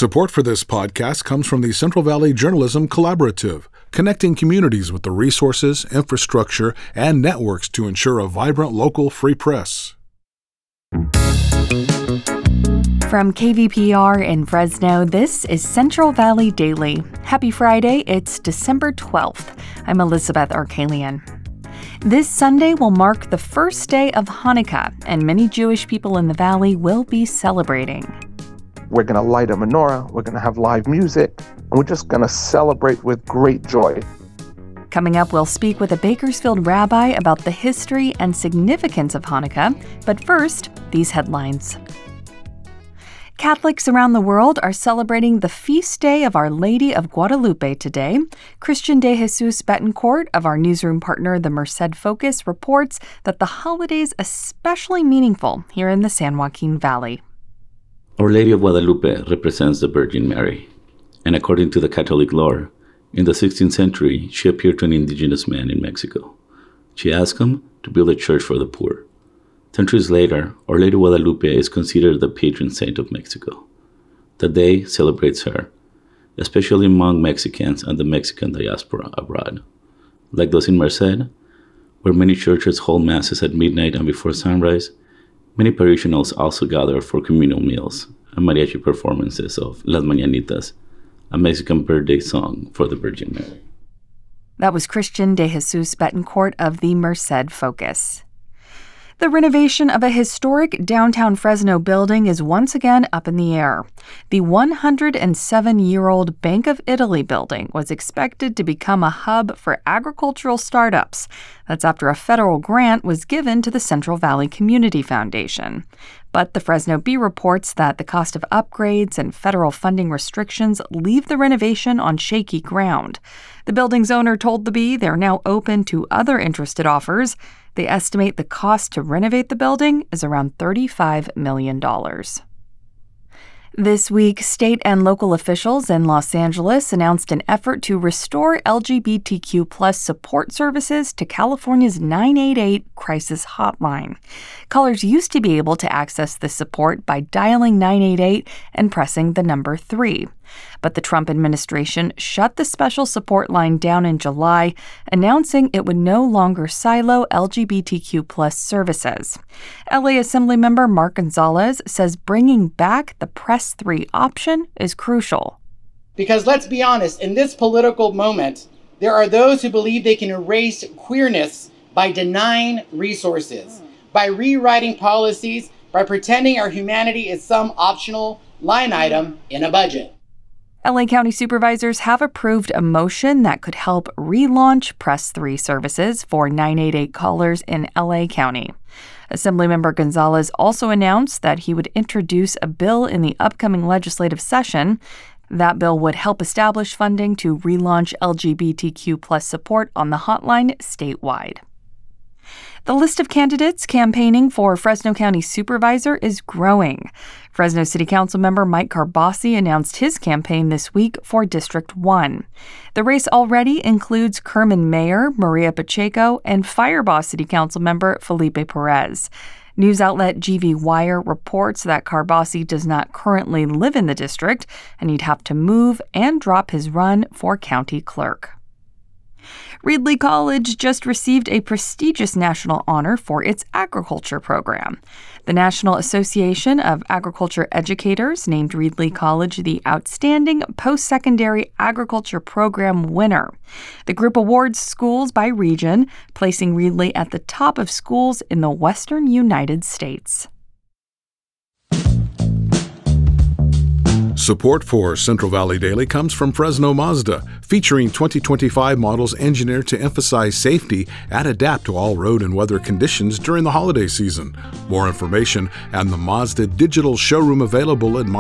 Support for this podcast comes from the Central Valley Journalism Collaborative, connecting communities with the resources, infrastructure, and networks to ensure a vibrant local free press. From KVPR in Fresno, this is Central Valley Daily. Happy Friday, it's December 12th. I'm Elizabeth Arkalian. This Sunday will mark the first day of Hanukkah, and many Jewish people in the Valley will be celebrating. We're going to light a menorah, we're going to have live music, and we're just going to celebrate with great joy. Coming up, we'll speak with a Bakersfield rabbi about the history and significance of Hanukkah. But first, these headlines. Catholics around the world are celebrating the feast day of Our Lady of Guadalupe today. Christian de Jesus Betancourt of our newsroom partner, the Merced Focus, reports that the holiday is especially meaningful here in the San Joaquin Valley. Our Lady of Guadalupe represents the Virgin Mary, and according to the Catholic lore, in the 16th century, she appeared to an indigenous man in Mexico. She asked him to build a church for the poor. Centuries later, Our Lady of Guadalupe is considered the patron saint of Mexico. The day celebrates her, especially among Mexicans and the Mexican diaspora abroad. Like those in Merced, where many churches hold masses at midnight and before sunrise, many parishioners also gather for communal meals and mariachi performances of Las Mañanitas, a Mexican birthday song for the Virgin Mary. That was Christian de Jesus Betancourt of the Merced Focus. The renovation of a historic downtown Fresno building is once again up in the air. The 107-year-old Bank of Italy building was expected to become a hub for agricultural startups. That's after a federal grant was given to the Central Valley Community Foundation. But the Fresno Bee reports that the cost of upgrades and federal funding restrictions leave the renovation on shaky ground. The building's owner told the Bee they're now open to other interested offers. They estimate the cost to renovate the building is around $35 million. This week, state and local officials in Los Angeles announced an effort to restore LGBTQ+ support services to California's 988 crisis hotline. Callers used to be able to access this support by dialing 988 and pressing the number 3. But the Trump administration shut the special support line down in July, announcing it would no longer silo LGBTQ+ services. LA Assemblymember Mark Gonzalez says bringing back the Press 3 option is crucial. Because let's be honest, in this political moment, there are those who believe they can erase queerness by denying resources, by rewriting policies, by pretending our humanity is some optional line item in a budget. LA County supervisors have approved a motion that could help relaunch Press 3 services for 988 callers in LA County. Assemblymember Gonzalez also announced that he would introduce a bill in the upcoming legislative session. That bill would help establish funding to relaunch LGBTQ+ support on the hotline statewide. The list of candidates campaigning for Fresno County Supervisor is growing. Fresno City Council member Mike Carbasi announced his campaign this week for District 1. The race already includes Kerman Mayor Maria Pacheco and Fireboss City Council member Felipe Perez. News outlet GV Wire reports that Carbasi does not currently live in the district, and he'd have to move and drop his run for county clerk. Reedley College just received a prestigious national honor for its agriculture program. The National Association of Agriculture Educators named Reedley College the Outstanding Post-Secondary Agriculture Program winner. The group awards schools by region, placing Reedley at the top of schools in the western United States. Support for Central Valley Daily comes from Fresno Mazda, featuring 2025 models engineered to emphasize safety and adapt to all road and weather conditions during the holiday season. More information and the Mazda digital showroom available at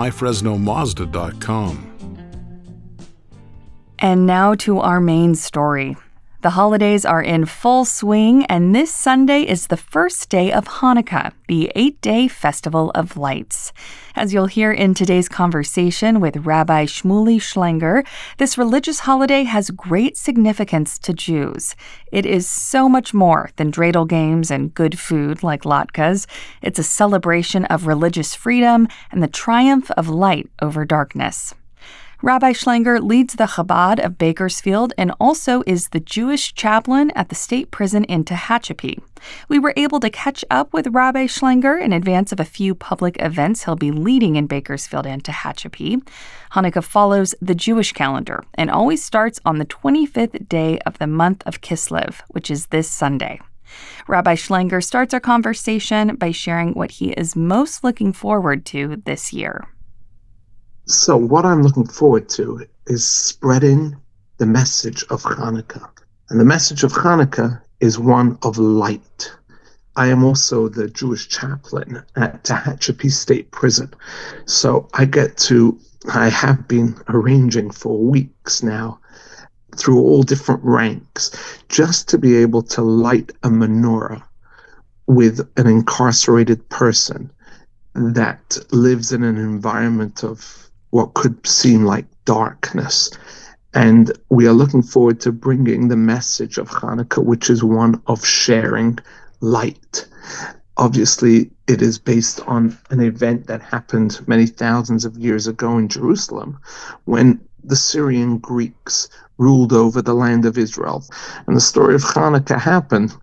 myfresnomazda.com. And now to our main story. The holidays are in full swing, and this Sunday is the first day of Hanukkah, the 8-day festival of lights. As you'll hear in today's conversation with Rabbi Shmuley Schlanger, this religious holiday has great significance to Jews. It is so much more than dreidel games and good food like latkes. It's a celebration of religious freedom and the triumph of light over darkness. Rabbi Schlanger leads the Chabad of Bakersfield and also is the Jewish chaplain at the state prison in Tehachapi. We were able to catch up with Rabbi Schlanger in advance of a few public events he'll be leading in Bakersfield and Tehachapi. Hanukkah follows the Jewish calendar and always starts on the 25th day of the month of Kislev, which is this Sunday. Rabbi Schlanger starts our conversation by sharing what he is most looking forward to this year. So what I'm looking forward to is spreading the message of Hanukkah. And the message of Hanukkah is one of light. I am also the Jewish chaplain at Tehachapi State Prison. So I have been arranging for weeks now through all different ranks just to be able to light a menorah with an incarcerated person that lives in an environment of what could seem like darkness. And we are looking forward to bringing the message of Hanukkah, which is one of sharing light. Obviously, it is based on an event that happened many thousands of years ago in Jerusalem when the Syrian Greeks ruled over the land of Israel. And the story of Hanukkah happened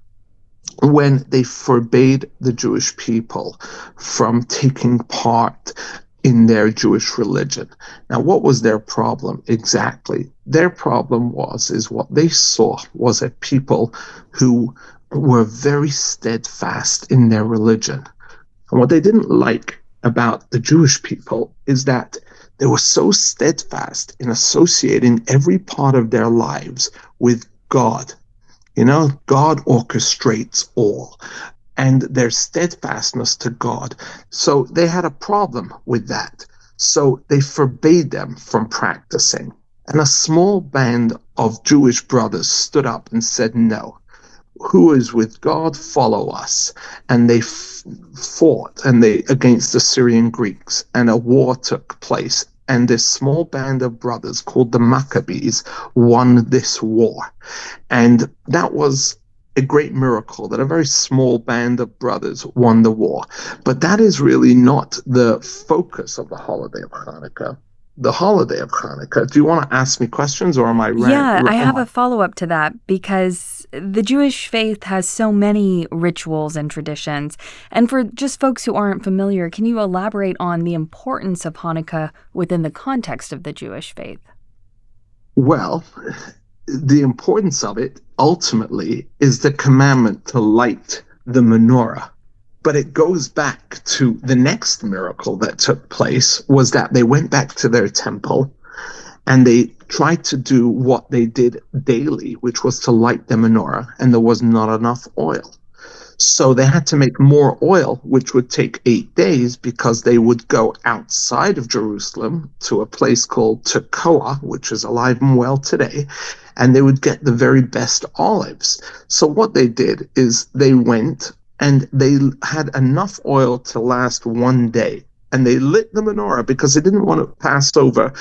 when they forbade the Jewish people from taking part in their Jewish religion. Now, what was their problem exactly? Their problem is what they saw was a people who were very steadfast in their religion. And what they didn't like about the Jewish people is that they were so steadfast in associating every part of their lives with God. You know, God orchestrates all. And their steadfastness to God. So they had a problem with that. So they forbade them from practicing. And a small band of Jewish brothers stood up and said, no, who is with God, follow us. And they fought against the Syrian Greeks, and a war took place. And this small band of brothers called the Maccabees won this war. And that was a great miracle that a very small band of brothers won the war. But that is really not the focus of the holiday of Hanukkah. The holiday of Hanukkah. Do you want to ask me questions, or am I right? Yeah, I have a follow-up to that because the Jewish faith has so many rituals and traditions. And for just folks who aren't familiar, can you elaborate on the importance of Hanukkah within the context of the Jewish faith? Well, the importance of it ultimately is the commandment to light the menorah. But it goes back to the next miracle that took place, was that they went back to their temple and they tried to do what they did daily, which was to light the menorah, and there was not enough oil. So they had to make more oil, which would take 8 days, because they would go outside of Jerusalem to a place called Tekoa, which is alive and well today, and they would get the very best olives. So what they did is they went and they had enough oil to last 1 day. And they lit the menorah because they didn't want to pass over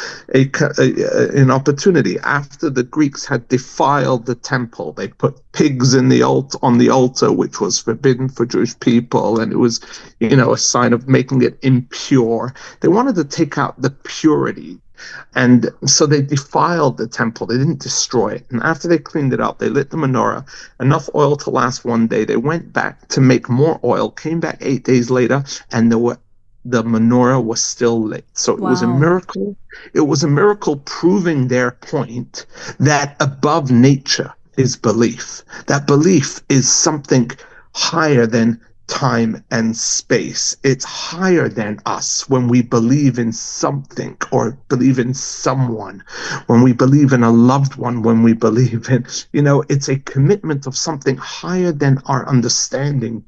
an opportunity. After the Greeks had defiled the temple, they put pigs on the altar, which was forbidden for Jewish people, and it was, a sign of making it impure. They wanted to take out the purity. And so they defiled the temple. They didn't destroy it. And after they cleaned it up, they lit the menorah, enough oil to last 1 day. They went back to make more oil, came back 8 days later, and the menorah was still lit. So it was a miracle. It was a miracle proving their point that above nature is belief. That belief is something higher than time and space. It's higher than us when we believe in something or believe in someone, when we believe in a loved one, when we believe in, it's a commitment of something higher than our understanding,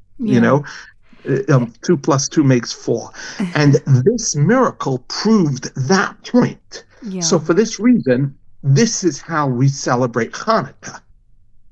2 plus 2 makes 4. And this miracle proved that point. Yeah. So for this reason, this is how we celebrate Hanukkah.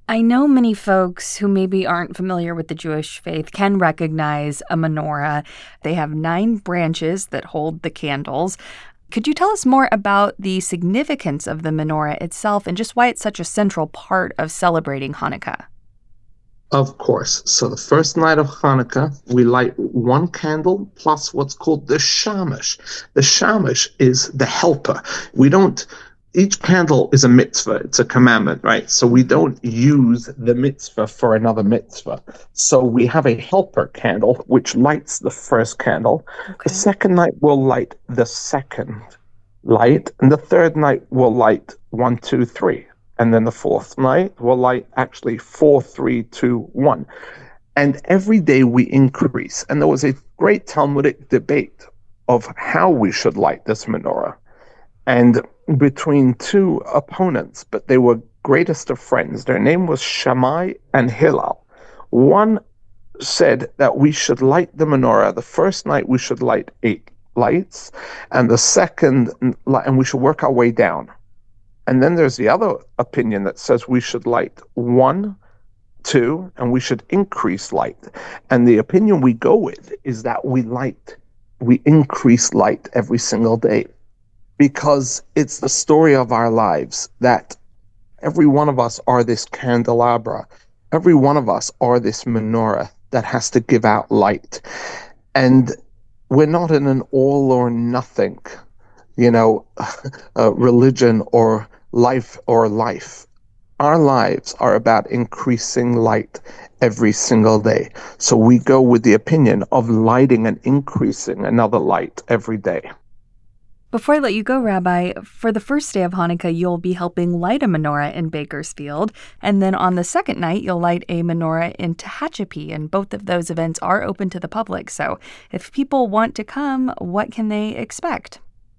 I know many folks who maybe aren't familiar with the Jewish faith can recognize a menorah. They have 9 branches that hold the candles. Could you tell us more about the significance of the menorah itself and just why it's such a central part of celebrating Hanukkah? Of course. So the first night of Hanukkah, we light one candle plus what's called the shamash. The shamash is the helper. Each candle is a mitzvah. It's a commandment, right? So we don't use the mitzvah for another mitzvah. So we have a helper candle, which lights the first candle. Okay. The second night we'll light the second light. And the third night we'll light 1, 2, 3. And then the fourth night, we'll light actually 4, 3, 2, 1. And every day we increase. And there was a great Talmudic debate of how we should light this menorah. And between 2 opponents, but they were greatest of friends. Their name was Shammai and Hillel. One said that we should light the menorah. The first night we should light 8 lights. And the second, and we should work our way down. And then there's the other opinion that says we should light 1, 2, and we should increase light. And the opinion we go with is that we increase light every single day, because it's the story of our lives that every one of us are this candelabra. Every one of us are this menorah that has to give out light. And we're not in an all or nothing, religion or life. Our lives are about increasing light every single day. So we go with the opinion of lighting and increasing another light every day. Before I let you go, Rabbi, for the first day of Hanukkah, you'll be helping light a menorah in Bakersfield. And then on the second night, you'll light a menorah in Tehachapi. And both of those events are open to the public. So if people want to come, what can they expect?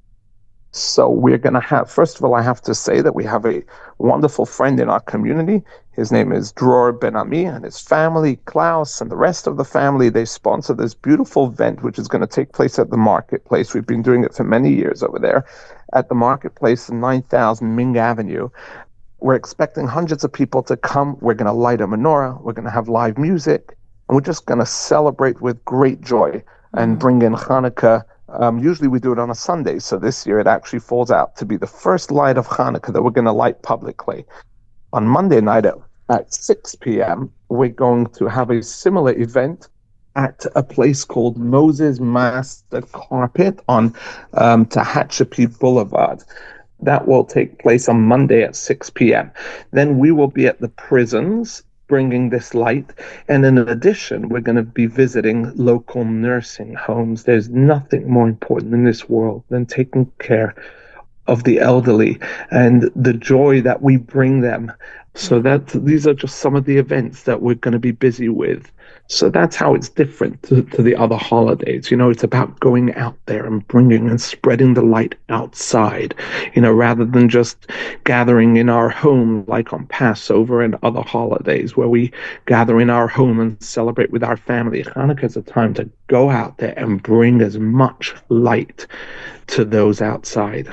So we're going to have, first of all, I have to say that we have a wonderful friend in our community. His name is Dror Ben-Ami, and his family, Klaus, and the rest of the family, they sponsor this beautiful event, which is going to take place at the marketplace. We've been doing it for many years over there at the marketplace in 9000 Ming Avenue. We're expecting hundreds of people to come. We're going to light a menorah. We're going to have live music, and we're just going to celebrate with great joy and bring in Hanukkah. Usually we do it on a Sunday, so this year it actually falls out to be the first light of Hanukkah that we're going to light publicly. On Monday night at 6 p.m., we're going to have a similar event at a place called Moses Master Carpet on Tehachapi Boulevard. That will take place on Monday at 6 p.m. Then we will be at the prisons bringing this light. And in addition, we're going to be visiting local nursing homes. There's nothing more important in this world than taking care of the elderly and the joy that we bring them. So that these are just some of the events that we're going to be busy with. So that's how it's different to the other holidays. It's about going out there and bringing and spreading the light outside, rather than just gathering in our home like on Passover and other holidays where we gather in our home and celebrate with our family. Hanukkah is a time to go out there and bring as much light to those outside.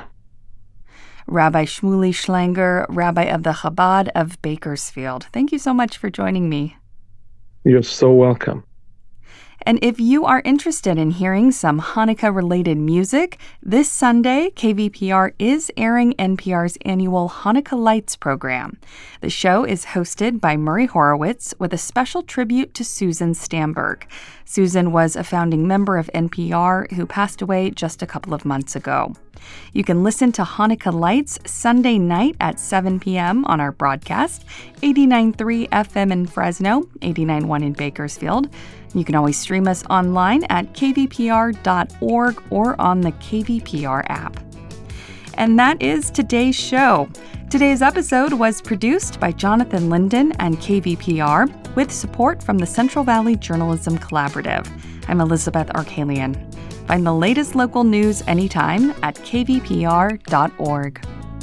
Rabbi Shmuley Schlanger, Rabbi of the Chabad of Bakersfield. Thank you so much for joining me. You're so welcome. And if you are interested in hearing some Hanukkah-related music, this Sunday, KVPR is airing NPR's annual Hanukkah Lights program. The show is hosted by Murray Horowitz with a special tribute to Susan Stamberg. Susan was a founding member of NPR who passed away just a couple of months ago. You can listen to Hanukkah Lights Sunday night at 7 p.m. on our broadcast, 89.3 FM in Fresno, 89.1 in Bakersfield. You can always stream us online at kvpr.org or on the KVPR app. And that is today's show. Today's episode was produced by Jonathan Linden and KVPR with support from the Central Valley Journalism Collaborative. I'm Elizabeth Arkalian. Find the latest local news anytime at kvpr.org.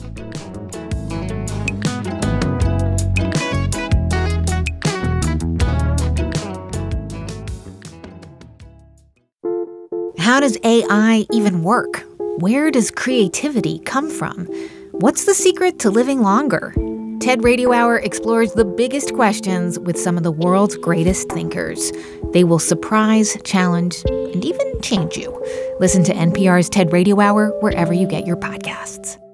How does AI even work? Where does creativity come from? What's the secret to living longer? TED Radio Hour explores the biggest questions with some of the world's greatest thinkers. They will surprise, challenge, and even change you. Listen to NPR's TED Radio Hour wherever you get your podcasts.